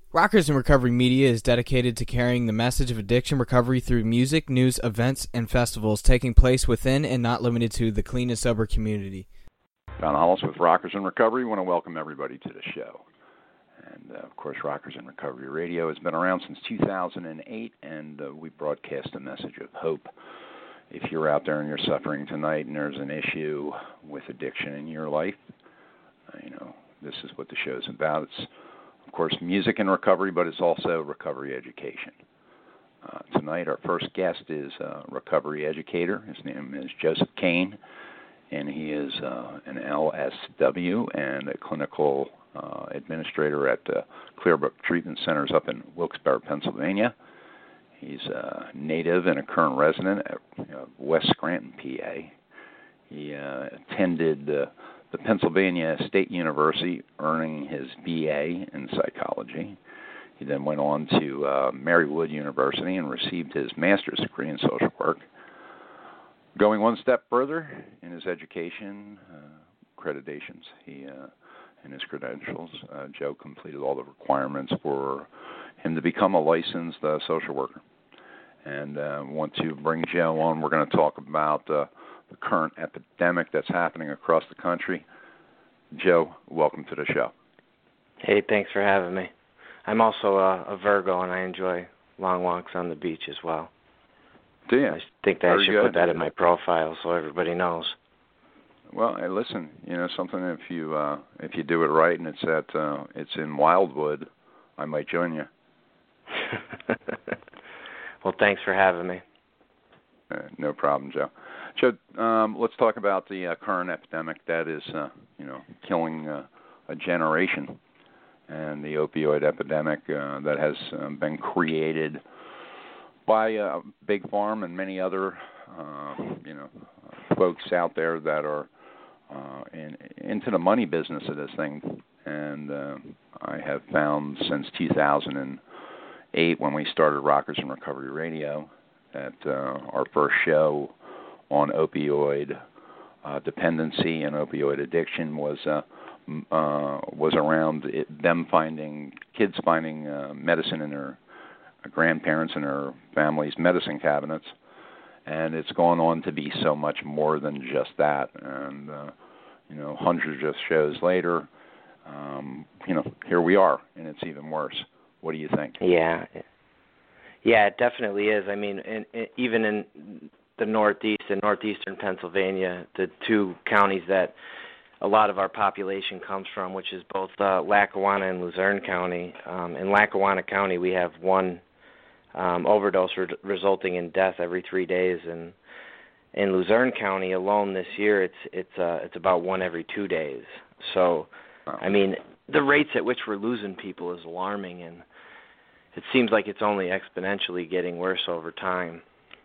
Rockers in Recovery Media is dedicated to carrying the message of addiction recovery through music, news, events, and festivals taking place within and not limited to the clean and sober community. Don Hollis with Rockers in Recovery. I want to welcome everybody to the show. And, of course, Rockers in Recovery Radio has been around since 2008, and we broadcast a message of hope. If you're out there and you're suffering tonight and there's an issue with addiction in your life, this is what the show's about. It's, of course, music and recovery, but it's also recovery education. Tonight, our first guest is a recovery educator. His name is Joseph Kane, and he is an LSW and a clinical administrator at Clearbrook Treatment Centers up in Wilkes-Barre, Pennsylvania. He's a native and a current resident at West Scranton, PA. He attended the Pennsylvania State University, earning his BA in psychology. He then went on to Marywood University and received his master's degree in social work. Going one step further in his education, accreditations, and his credentials, Joe completed all the requirements for him to become a licensed social worker. And want to bring Joe on. We're going to talk about the current epidemic that's happening across the country. Joe, welcome to the show. Hey, thanks for having me. I'm also a Virgo, and I enjoy long walks on the beach as well. Do you? I think that I should put that in my profile so everybody knows. Well, hey, listen, something if you do it right and it's in Wildwood, I might join you. Well, thanks for having me. No problem, Joe. Joe, let's talk about the current epidemic that is, killing a generation, and the opioid epidemic that has been created by Big Pharma and many other, folks out there that are into the money business of this thing. And I have found since 2008, when we started Rockers in Recovery Radio, that our first show on opioid dependency and opioid addiction was around kids finding medicine in their grandparents and their families' medicine cabinets, and it's gone on to be so much more than just that. And hundreds of shows later, here we are, and it's even worse. What do you think? Yeah, it definitely is. I mean, even in the Northeast and northeastern Pennsylvania, the two counties that a lot of our population comes from, which is both Lackawanna and Luzerne County. In Lackawanna County, we have one overdose resulting in death every 3 days, and in Luzerne County alone this year, it's about one every 2 days. So, I mean, the rates at which we're losing people is alarming, and it seems like it's only exponentially getting worse over time.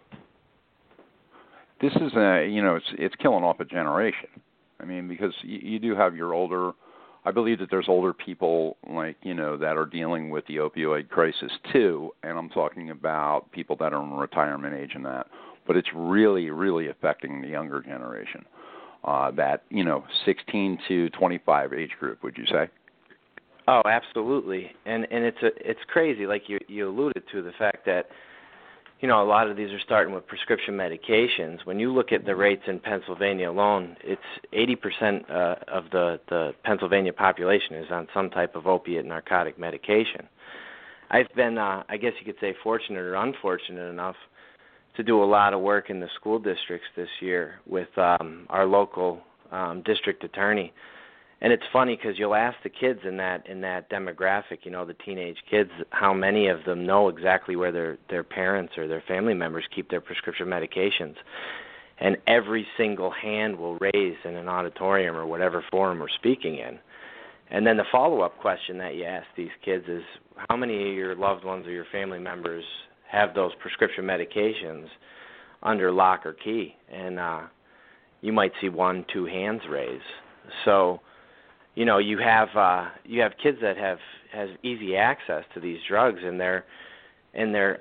This is it's killing off a generation. I mean, because you do have your older, I believe that there's older people that are dealing with the opioid crisis too, and I'm talking about people that are in retirement age and that. But it's really, really affecting the younger generation, that 16 to 25 age group. Would you say? Oh, absolutely, and it's crazy. Like you alluded to the fact that a lot of these are starting with prescription medications. When you look at the rates in Pennsylvania alone, it's 80% of the Pennsylvania population is on some type of opiate narcotic medication. I've been, I guess you could say, fortunate or unfortunate enough to do a lot of work in the school districts this year with our local district attorney. And it's funny because you'll ask the kids in that demographic, the teenage kids, how many of them know exactly where their parents or their family members keep their prescription medications. And every single hand will raise in an auditorium or whatever forum we're speaking in. And then the follow-up question that you ask these kids is, how many of your loved ones or your family members have those prescription medications under lock or key? And you might see 1-2 hands raise. So, you have kids that have easy access to these drugs, and their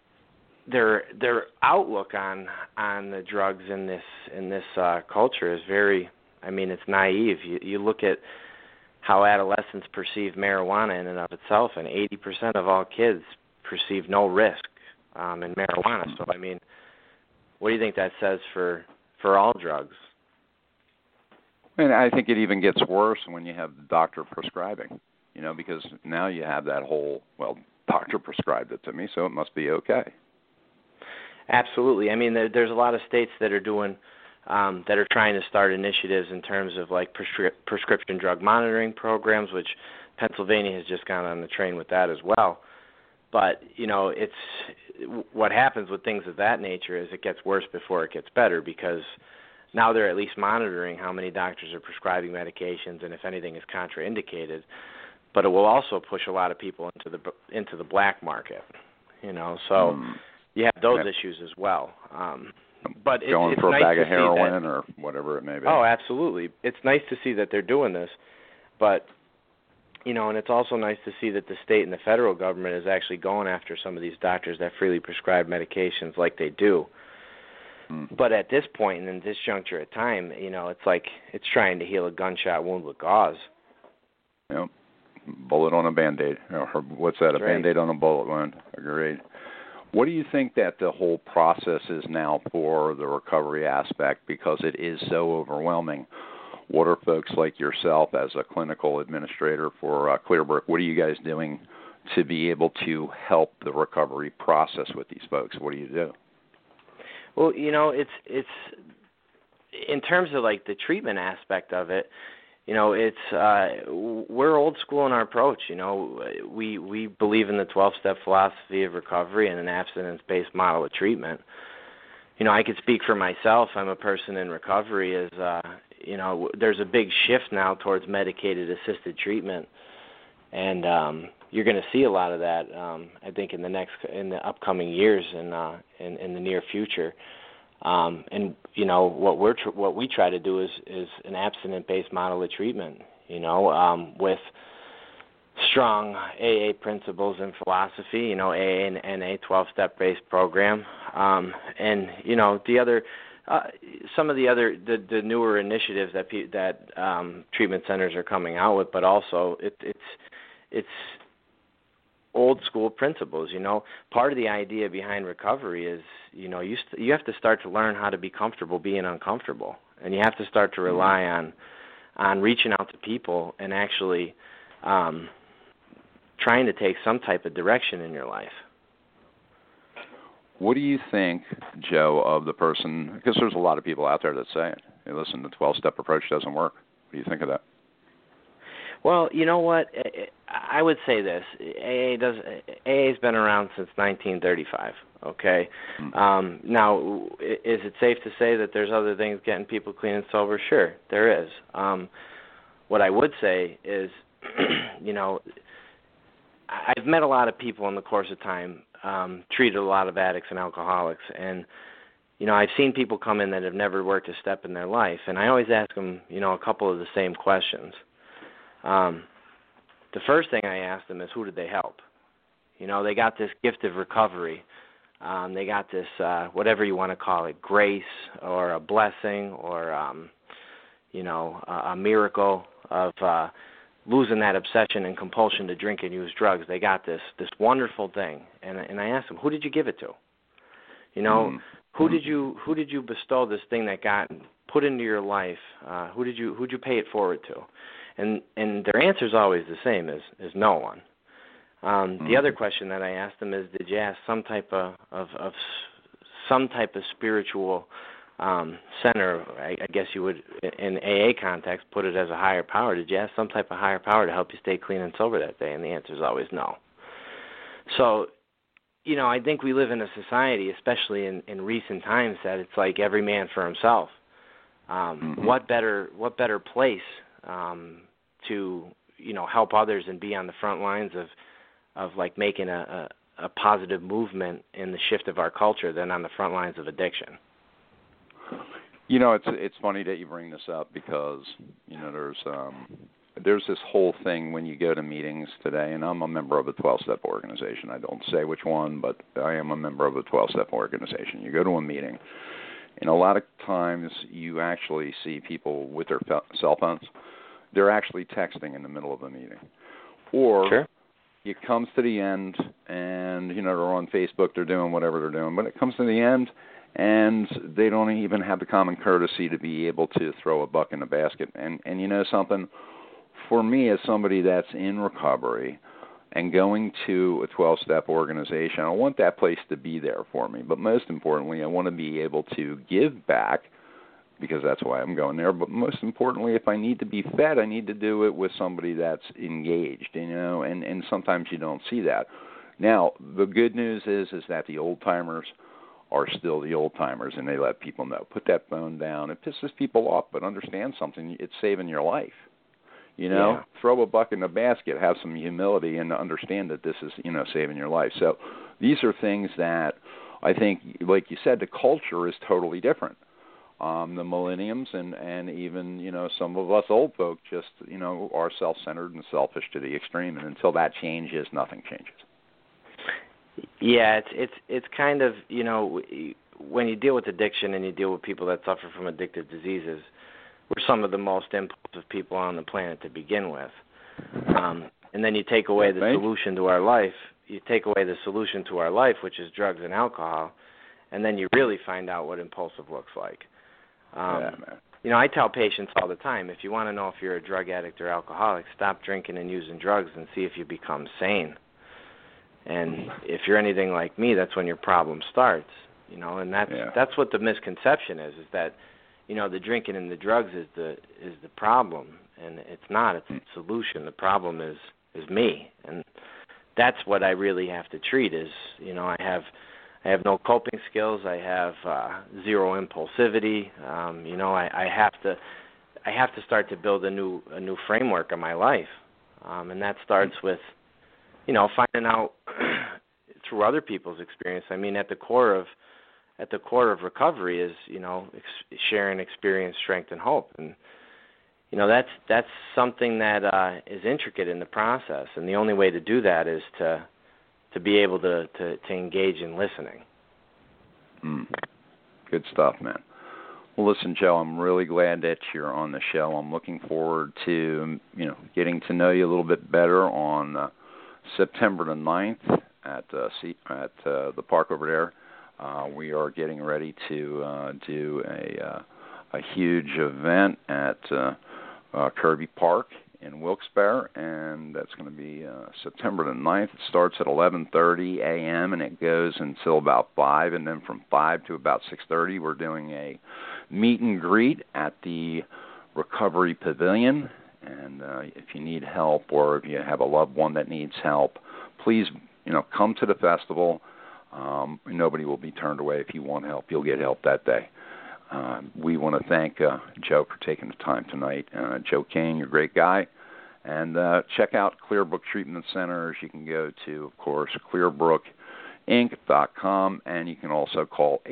outlook on the drugs in this culture is very, it's naive. You look at how adolescents perceive marijuana in and of itself, and 80% of all kids perceive no risk in marijuana. So, I mean, what do you think that says for all drugs? And I think it even gets worse when you have the doctor prescribing, because now you have that whole, doctor prescribed it to me, so it must be okay. Absolutely. I mean, there's a lot of states that are doing, that are trying to start initiatives in terms of like prescription drug monitoring programs, which Pennsylvania has just gone on the train with that as well. But, it's what happens with things of that nature is it gets worse before it gets better, because now they're at least monitoring how many doctors are prescribing medications and if anything is contraindicated. But it will also push a lot of people into the black market, So you have those issues as well. But going it's for a nice bag to of heroin see that, or whatever it may be. Oh, absolutely. It's nice to see that they're doing this, but and it's also nice to see that the state and the federal government is actually going after some of these doctors that freely prescribe medications like they do. But at this point and in this juncture of time, it's like it's trying to heal a gunshot wound with gauze. Yep. Bullet on a Band-Aid. Or what's that? That's a Band-Aid on a bullet wound. Agreed. What do you think that the whole process is now for the recovery aspect, because it is so overwhelming? What are folks like yourself as a clinical administrator for Clearbrook, what are you guys doing to be able to help the recovery process with these folks? What do you do? Well, it's in terms of like the treatment aspect of it, it's we're old school in our approach. We believe in the 12-step philosophy of recovery and an abstinence-based model of treatment. I could speak for myself. I'm a person in recovery. There's a big shift now towards medicated assisted treatment, and you're going to see a lot of that. I think in the upcoming years and in the near future. And what we try to do is an abstinent-based model of treatment. With strong AA principles and philosophy. AA and NA 12-step-based program, and the other. Some of the newer initiatives that treatment centers are coming out with, but also it's old school principles. Part of the idea behind recovery is you have to start to learn how to be comfortable being uncomfortable, and you have to start to rely on reaching out to people and actually trying to take some type of direction in your life. What do you think, Joe, of the person, because there's a lot of people out there that say, hey, listen, the 12-step approach doesn't work. What do you think of that? Well, you know what? I would say this. AA's been around since 1935, okay? Now, is it safe to say that there's other things getting people clean and sober? Sure, there is. What I would say is, I've met a lot of people in the course of time, treated a lot of addicts and alcoholics, and I've seen people come in that have never worked a step in their life, and I always ask them, a couple of the same questions. The first thing I ask them is, who did they help? They got this gift of recovery. They got this, whatever you want to call it, grace or a blessing or, a miracle of losing that obsession and compulsion to drink and use drugs. They got this wonderful thing, and I asked them, who did you give it to? Who did you bestow this thing that got put into your life? Who'd you pay it forward to? And their answer is always the same, is no one. The other question that I asked them is, did you ask some type of spiritual center? I guess you would, in AA context, put it as a higher power. Did you ask some type of higher power to help you stay clean and sober that day? And the answer is always no. So, I think we live in a society, especially in recent times, that it's like every man for himself. What better place to help others and be on the front lines of like making a positive movement in the shift of our culture than on the front lines of addiction. It's funny that you bring this up because there's this whole thing when you go to meetings today, and I'm a member of a 12-step organization. I don't say which one, but I am a member of a 12-step organization. You go to a meeting, and a lot of times you actually see people with their cell phones. they're actually texting in the middle of the meeting. Or Sure. it comes to the end, and, they're on Facebook, they're doing whatever they're doing, but it comes to the end, and they don't even have the common courtesy to be able to throw a buck in the basket. And you know something? For me, as somebody that's in recovery and going to a 12-step organization, I want that place to be there for me. But most importantly, I want to be able to give back, because that's why I'm going there. But most importantly, if I need to be fed, I need to do it with somebody that's engaged, and sometimes you don't see that. Now, the good news is that the old-timers are still the old-timers, and they let people know. Put that phone down. It pisses people off, but understand something. It's saving your life. Yeah. Throw a buck in the basket, have some humility, and understand that this is, saving your life. So these are things that I think, like you said, the culture is totally different. The millenniums and even, some of us old folk just, are self-centered and selfish to the extreme. And until that changes, nothing changes. Yeah, it's kind of, when you deal with addiction and you deal with people that suffer from addictive diseases, we're some of the most impulsive people on the planet to begin with. And then you take away the solution to our life. You take away the solution to our life, which is drugs and alcohol, and then you really find out what impulsive looks like. I tell patients all the time, if you want to know if you're a drug addict or alcoholic, stop drinking and using drugs and see if you become sane. And if you're anything like me, that's when your problem starts. And that's what the misconception is that, the drinking and the drugs is the problem, and it's not. It's the solution. The problem is me, and that's what I really have to treat. Is I have no coping skills. I have zero impulsivity. I have to start to build a new framework of my life, and that starts with finding out through other people's experience. I mean, at the core of recovery is sharing experience, strength, and hope, and that's something that is intricate in the process, and the only way to do that is to be able to engage in listening. Good stuff, man. Well, listen, Joe, I'm really glad that you're on the show. I'm looking forward to getting to know you a little bit better on September the 9th at the park over there. We are getting ready to do a huge event at Kirby Park in Wilkes-Barre, and that's going to be September the 9th. It starts at 11:30 a.m. and it goes until about 5, and then from 5 to about 6:30 we're doing a meet and greet at the Recovery Pavilion. And if you need help or if you have a loved one that needs help, please, come to the festival. Nobody will be turned away. If you want help, you'll get help that day. We want to thank Joe for taking the time tonight. Joe Kane, you're a great guy. And check out Clearbrook Treatment Centers. You can go to, of course, clearbrook.inc.com, and you can also call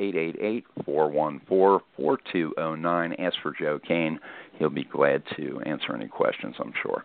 888-414-4209. Ask for Joe Kane. He'll be glad to answer any questions, I'm sure.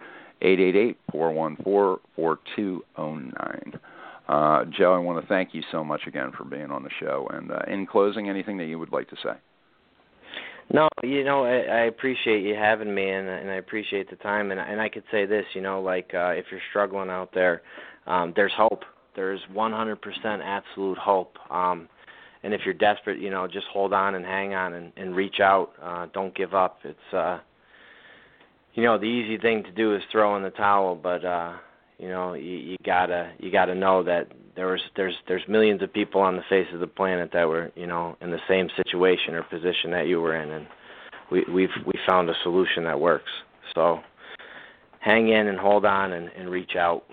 888-414-4209. Joe, I want to thank you so much again for being on the show. And in closing, anything that you would like to say? No, I appreciate you having me, and I appreciate the time. And I could say this, if you're struggling out there, there's hope. There's 100% absolute hope. And if you're desperate, just hold on and hang on and reach out. Don't give up. It's, the easy thing to do is throw in the towel, but you gotta know that there's millions of people on the face of the planet that were in the same situation or position that you were in, and we found a solution that works. So hang in and hold on and reach out.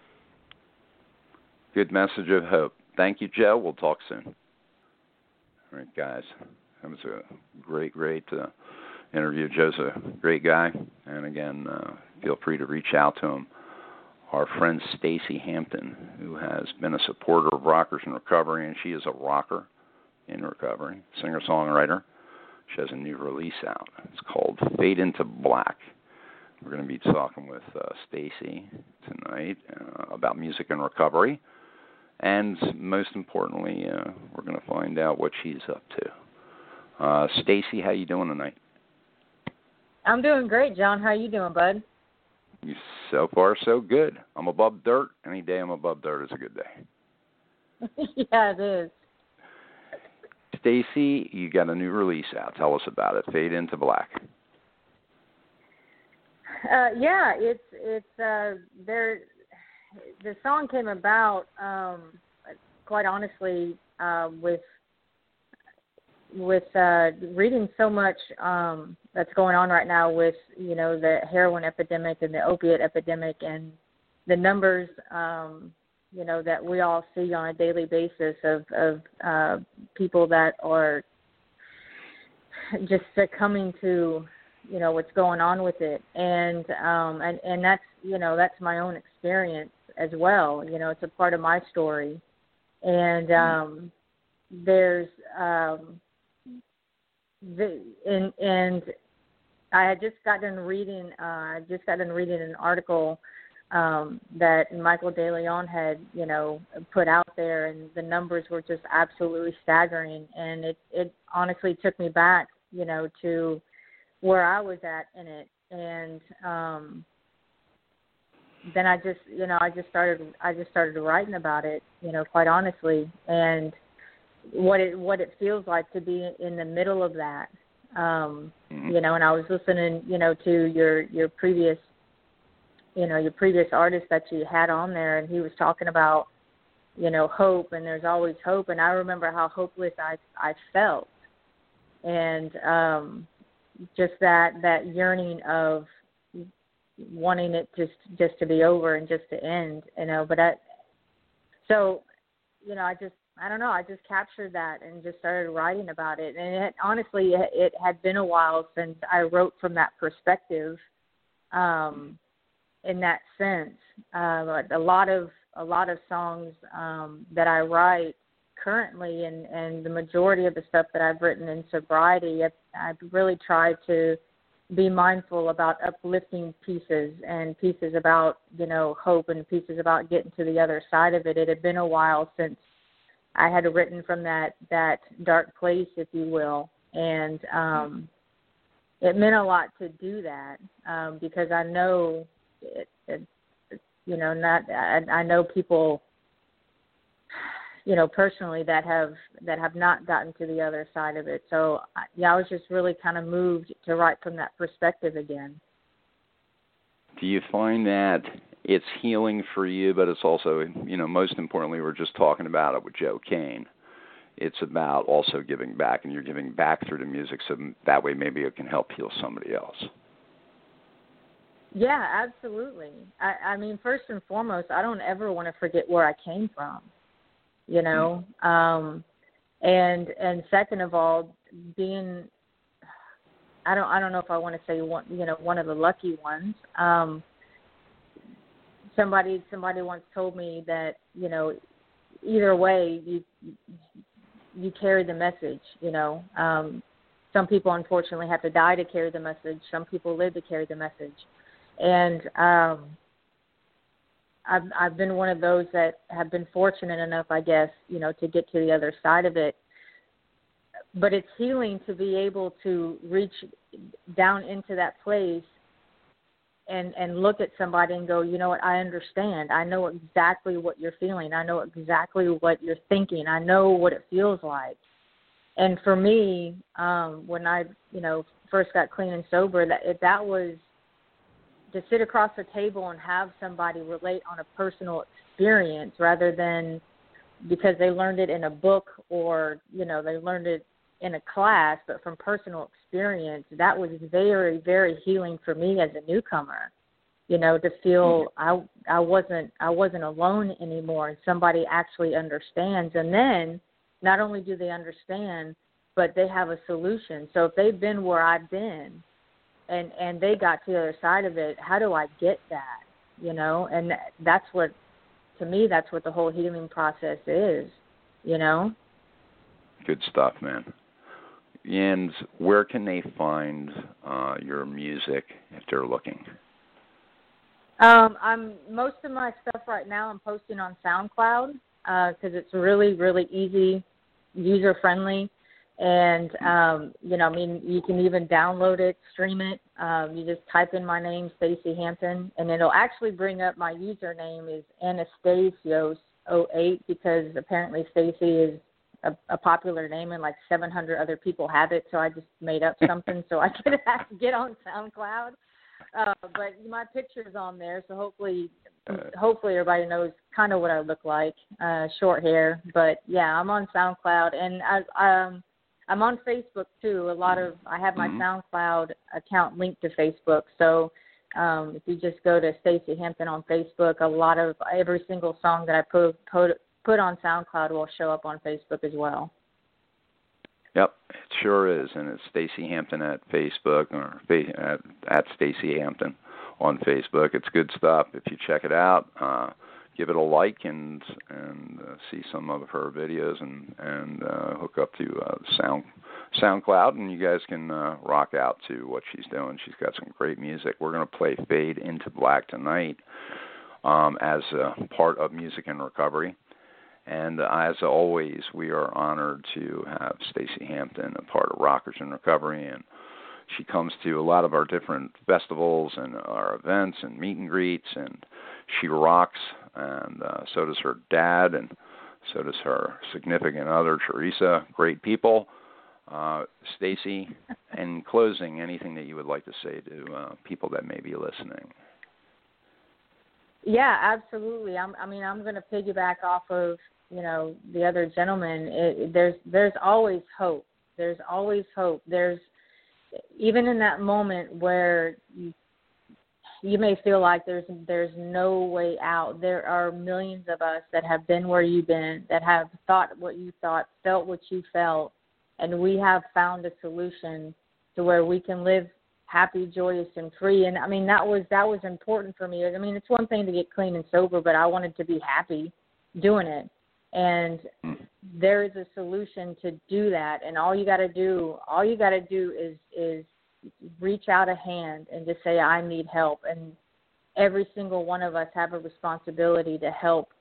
Good message of hope. Thank you, Joe. We'll talk soon. All right, guys. That was a great interview. Joe's a great guy, and again, feel free to reach out to him. Our friend Stacy Hampton, who has been a supporter of Rockers in Recovery, and she is a rocker in recovery, singer-songwriter. She has a new release out. It's called Fade into Black. We're going to be talking with Stacy tonight about music and recovery, and most importantly, we're going to find out what she's up to. Stacy, how you doing tonight? I'm doing great, John. How are you doing, bud? So far, so good. I'm above dirt. Any day I'm above dirt is a good day. Yeah, it is. Stacy, you got a new release out. Tell us about it. Fade into Black. Yeah, it's there. The song came about, quite honestly, with reading so much that's going on right now with the heroin epidemic and the opiate epidemic and the numbers that we all see on a daily basis of people that are just succumbing to what's going on with it, and that's my own experience as well. It's a part of my story, and there's and I had just gotten reading an article that Michael DeLeon had put out there, and the numbers were just absolutely staggering, and it honestly took me back to where I was at in it, and then I just started writing about it, quite honestly, and what it feels like to be in the middle of that, and I was listening, to your previous artist that you had on there, and he was talking about, hope, and there's always hope, and I remember how hopeless I felt, and just that yearning of wanting it just to be over and just to end, but I just captured that and just started writing about it, and honestly it had been a while since I wrote from that perspective, in that sense. A lot of songs that I write currently, and the majority of the stuff that I've written in sobriety, I've really tried to be mindful about uplifting pieces and pieces about hope and pieces about getting to the other side of it. It had been a while since I had written from that dark place, if you will, and it meant a lot to do that, because I know I know people personally that have not gotten to the other side of it. So I was just really kind of moved to write from that perspective again. Do you find that it's healing for you, but it's also, most importantly, we're just talking about it with Joe Kane. It's about also giving back, and you're giving back through the music, so that way maybe it can help heal somebody else. Yeah, absolutely. I mean, first and foremost, I don't ever want to forget where I came from, and second of all, being, I don't know if I want to say one of the lucky ones. Somebody once told me that, either way, you carry the message, Some people, unfortunately, have to die to carry the message. Some people live to carry the message. And I've been one of those that have been fortunate enough, I guess, to get to the other side of it. But it's healing to be able to reach down into that place and look at somebody and go, you know what, I understand. I know exactly what you're feeling. I know exactly what you're thinking. I know what it feels like. And for me, when I, first got clean and sober, that was to sit across the table and have somebody relate on a personal experience rather than because they learned it in a book or, they learned it in a class, but from personal experience, that was very, very healing for me as a newcomer, to feel I wasn't alone anymore and somebody actually understands. And then not only do they understand, but they have a solution. So if they've been where I've been and they got to the other side of it, how do I get that? And that's what, to me, that's what the whole healing process is, Good stuff, man. And where can they find your music if they're looking? I'm most of my stuff right now I'm posting on SoundCloud because it's really, really easy, user-friendly, And, I mean, you can even download it, stream it. You just type in my name, Stacey Hampton, and it'll actually bring up my username is Anastasios08 because apparently Stacey is a popular name and like 700 other people have it. So I just made up something so I could get on SoundCloud. But my picture's on there, so hopefully everybody knows kind of what I look like, short hair. But, yeah, I'm on SoundCloud. And I'm on Facebook, too. I have my SoundCloud account linked to Facebook. So if you just go to Stacey Hampton on Facebook, every single song that I put on SoundCloud will show up on Facebook as well. Yep, it sure is, and it's Stacey Hampton at Facebook or at Stacey Hampton on Facebook. It's good stuff. If you check it out, give it a like and see some of her videos and hook up to SoundCloud, and you guys can rock out to what she's doing. She's got some great music. We're going to play Fade into Black tonight as part of Music in Recovery. And as always, we are honored to have Stacey Hampton a part of Rockers in Recovery, and she comes to a lot of our different festivals and our events and meet and greets, and she rocks, and so does her dad, and so does her significant other, Teresa. Great people. Stacey, in closing, anything that you would like to say to people that may be listening? Yeah, absolutely. I'm going to piggyback off of, the other gentleman. There's always hope. There's always hope. There's, even in that moment where you may feel like there's no way out, there are millions of us that have been where you've been, that have thought what you thought, felt what you felt, and we have found a solution to where we can live happy, joyous, and free. And, that was important for me. It's one thing to get clean and sober, but I wanted to be happy doing it. And there is a solution to do that. And all you got to do is reach out a hand and just say, I need help. And every single one of us have a responsibility to help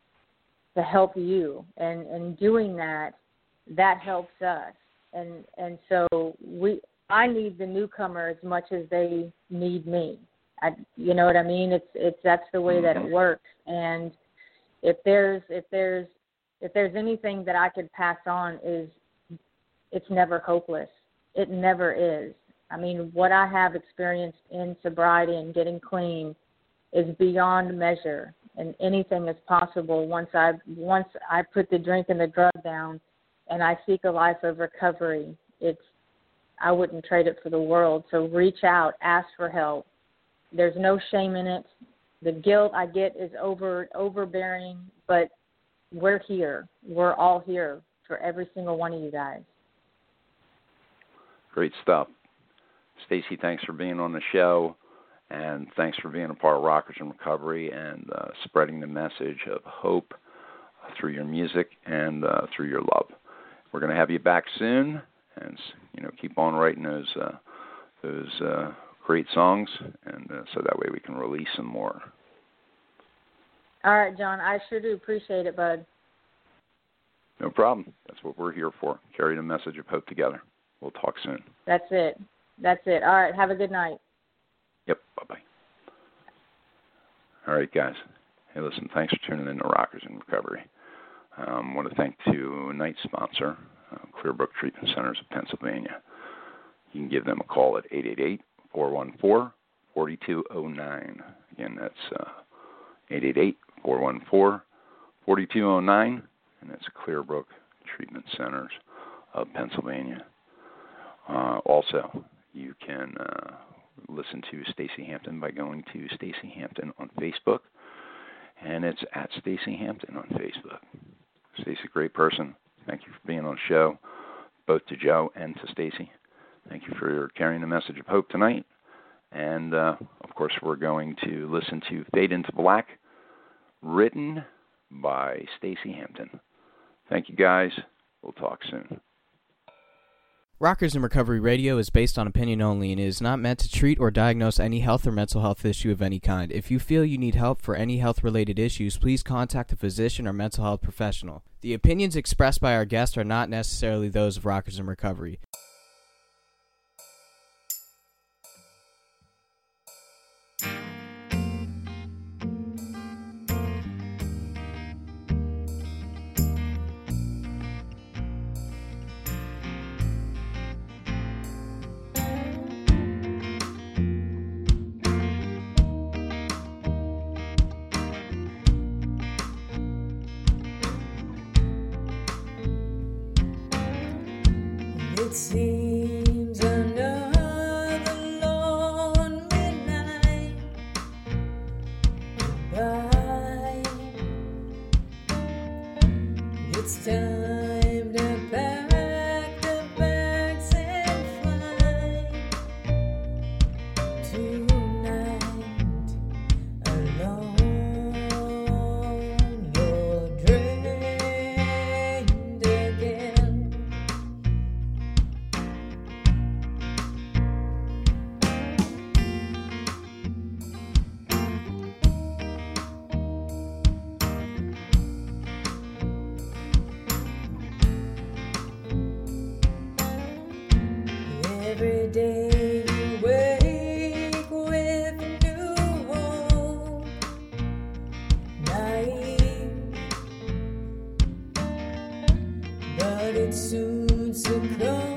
you. And doing that helps us. And so I need the newcomer as much as they need me. You know what I mean? That's the way that it works. And if there's anything that I could pass on, is it's never hopeless. It never is. What I have experienced in sobriety and getting clean is beyond measure, and anything is possible once I put the drink and the drug down and I seek a life of recovery. I wouldn't trade it for the world. So reach out, ask for help. There's no shame in it. The guilt I get is overbearing, but we're here. We're all here for every single one of you guys. Great stuff. Stacey, thanks for being on the show, and thanks for being a part of Rockers in Recovery and spreading the message of hope through your music and through your love. We're going to have you back soon, and keep on writing those great songs, and so that way we can release some more. All right, John. I sure do appreciate it, bud. No problem. That's what we're here for. Carry the message of hope together. We'll talk soon. That's it. All right. Have a good night. Yep. Bye-bye. All right, guys. Hey, listen, thanks for tuning in to Rockers in Recovery. I want to thank tonight's sponsor, Clearbrook Treatment Centers of Pennsylvania. You can give them a call at 888-414-4209. Again, that's 888-414-4209, and it's Clearbrook Treatment Centers of Pennsylvania. Also, you can listen to Stacey Hampton by going to Stacey Hampton on Facebook, and it's at Stacey Hampton on Facebook. Stacey, great person. Thank you for being on the show, both to Joe and to Stacey. Thank you for carrying the message of hope tonight. And, of course, we're going to listen to Fade into Black, written by Stacey Hampton. Thank you, guys. We'll talk soon. Rockers in Recovery Radio is based on opinion only and is not meant to treat or diagnose any health or mental health issue of any kind. If you feel you need help for any health-related issues, please contact a physician or mental health professional. The opinions expressed by our guests are not necessarily those of Rockers in Recovery. It seems another lonely night goodbye. It's time to pack the bags and fly tonight alone. You're drained again. Every day you wake with a new hope, naive, but it soon succumbs.